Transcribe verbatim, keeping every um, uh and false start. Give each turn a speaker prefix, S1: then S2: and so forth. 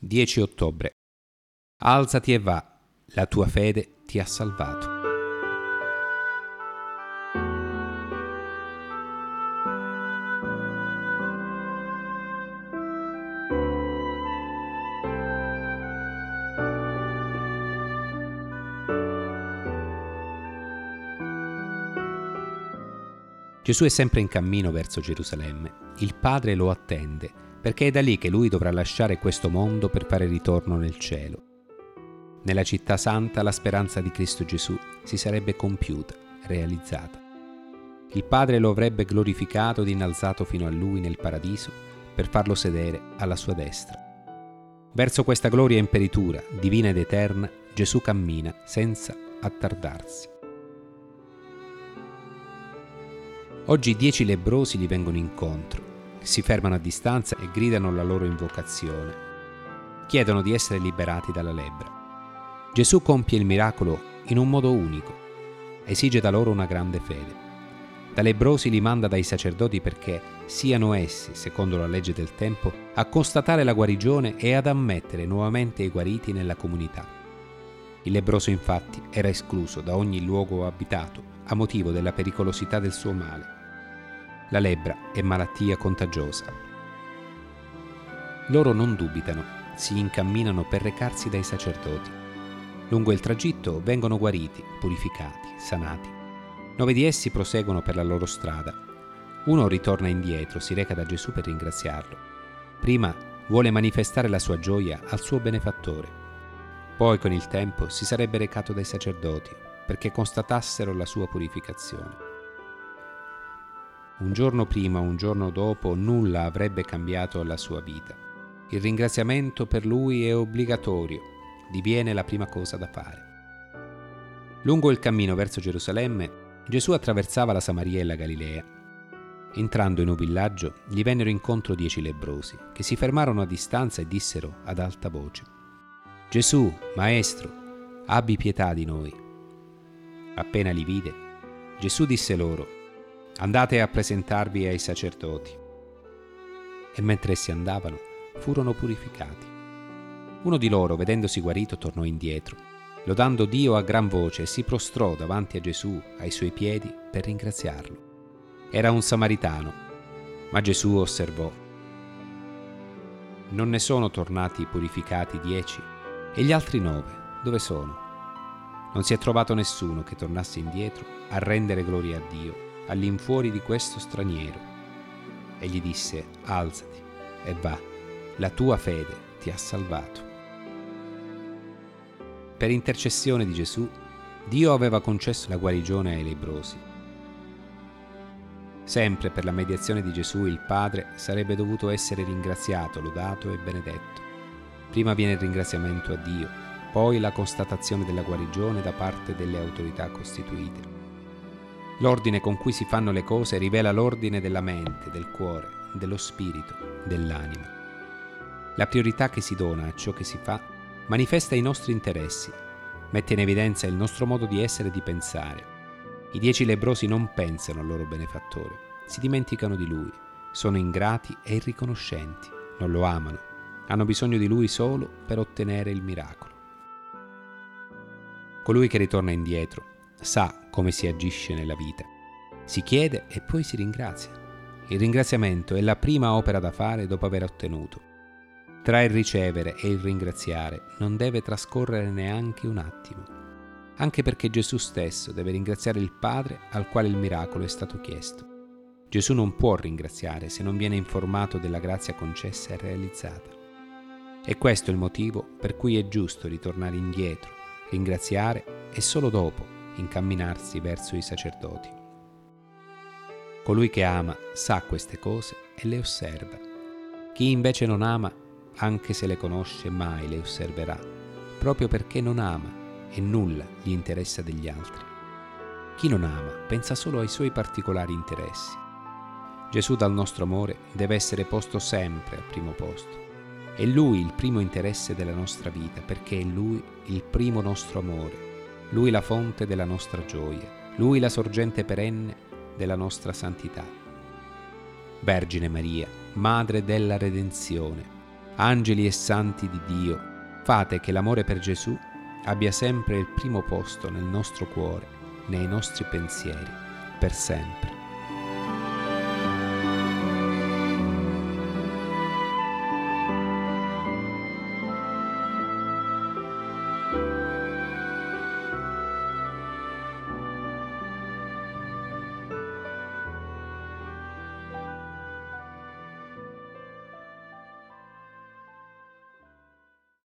S1: dieci ottobre. Alzati e va, la tua fede ti ha salvato. Gesù è sempre in cammino verso Gerusalemme. Il Padre lo attende, perché è da lì che lui dovrà lasciare questo mondo per fare ritorno nel cielo. Nella città santa la speranza di Cristo Gesù si sarebbe compiuta, realizzata. Il Padre lo avrebbe glorificato ed innalzato fino a lui nel paradiso per farlo sedere alla sua destra. Verso questa gloria imperitura, divina ed eterna, Gesù cammina senza attardarsi. Oggi dieci lebbrosi gli vengono incontro, si fermano a distanza e gridano la loro invocazione. Chiedono di essere liberati dalla lebbra. Gesù compie il miracolo in un modo unico. Esige da loro una grande fede. Da lebbrosi li manda dai sacerdoti perché siano essi, secondo la legge del tempo, a constatare la guarigione e ad ammettere nuovamente i guariti nella comunità. Il lebbroso infatti era escluso da ogni luogo abitato a motivo della pericolosità del suo male. La lebbra è malattia contagiosa. Loro non dubitano, si incamminano per recarsi dai sacerdoti. Lungo il tragitto vengono guariti, purificati, sanati. Nove di essi proseguono per la loro strada. Uno ritorna indietro, si reca da Gesù per ringraziarlo. Prima vuole manifestare la sua gioia al suo benefattore. Poi con il tempo si sarebbe recato dai sacerdoti perché constatassero la sua purificazione. Un giorno prima, un giorno dopo, nulla avrebbe cambiato la sua vita. Il ringraziamento per lui è obbligatorio, diviene la prima cosa da fare. Lungo il cammino verso Gerusalemme, Gesù attraversava la Samaria e la Galilea. Entrando in un villaggio, gli vennero incontro dieci lebbrosi, che si fermarono a distanza e dissero ad alta voce: «Gesù, Maestro, abbi pietà di noi». Appena li vide, Gesù disse loro: «Andate a presentarvi ai sacerdoti». E mentre essi andavano, furono purificati. Uno di loro, vedendosi guarito, tornò indietro, lodando Dio a gran voce, e si prostrò davanti a Gesù ai suoi piedi per ringraziarlo. Era un samaritano, ma Gesù osservò: «Non ne sono tornati purificati dieci? E gli altri nove, dove sono? Non si è trovato nessuno che tornasse indietro a rendere gloria a Dio all'infuori di questo straniero». E gli disse: «Alzati e va, la tua fede ti ha salvato». Per intercessione di Gesù, Dio aveva concesso la guarigione ai lebbrosi. Sempre per la mediazione di Gesù il Padre sarebbe dovuto essere ringraziato, lodato e benedetto. Prima viene il ringraziamento a Dio, poi la constatazione della guarigione da parte delle autorità costituite. L'ordine con cui si fanno le cose rivela l'ordine della mente, del cuore, dello spirito, dell'anima. La priorità che si dona a ciò che si fa manifesta i nostri interessi, mette in evidenza il nostro modo di essere e di pensare. I dieci lebbrosi non pensano al loro benefattore, si dimenticano di lui, sono ingrati e irriconoscenti, non lo amano, hanno bisogno di lui solo per ottenere il miracolo. Colui che ritorna indietro sa come si agisce nella vita. Si chiede e poi si ringrazia. Il ringraziamento è la prima opera da fare dopo aver ottenuto. Tra il ricevere e il ringraziare non deve trascorrere neanche un attimo, anche perché Gesù stesso deve ringraziare il Padre al quale il miracolo è stato chiesto. Gesù non può ringraziare se non viene informato della grazia concessa e realizzata. E questo è il motivo per cui è giusto ritornare indietro, ringraziare e solo dopo incamminarsi verso i sacerdoti. Colui che ama sa queste cose e le osserva. Chi invece non ama, anche se le conosce, mai le osserverà, proprio perché non ama e nulla gli interessa degli altri. Chi non ama pensa solo ai suoi particolari interessi. Gesù dal nostro amore deve essere posto sempre al primo posto. È Lui il primo interesse della nostra vita, perché è Lui il primo nostro amore, Lui la fonte della nostra gioia, Lui la sorgente perenne della nostra santità. Vergine Maria, Madre della Redenzione, angeli e santi di Dio, fate che l'amore per Gesù abbia sempre il primo posto nel nostro cuore, nei nostri pensieri, per sempre.